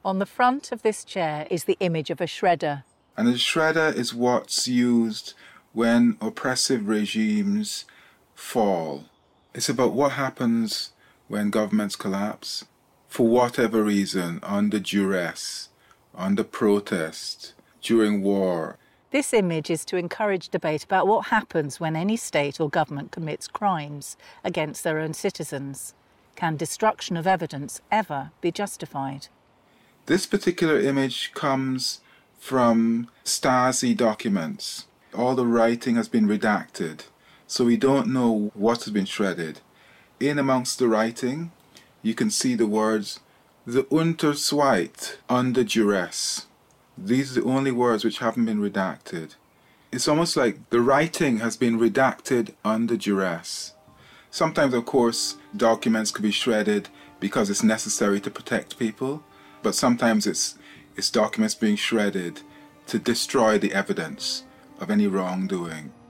On the front of this chair is the image of a shredder. And a shredder is what's used when oppressive regimes fall. It's about what happens when governments collapse, for whatever reason, under duress, under protest, during war. This image is to encourage debate about what happens when any state or government commits crimes against their own citizens. Can destruction of evidence ever be justified? This particular image comes from Stasi documents. All the writing has been redacted, so we don't know what has been shredded. In amongst the writing, you can see the words, the Unterzweit, under duress. These are the only words which haven't been redacted. It's almost like the writing has been redacted under duress. Sometimes, of course, documents could be shredded because it's necessary to protect people, but sometimes it's documents being shredded to destroy the evidence of any wrongdoing.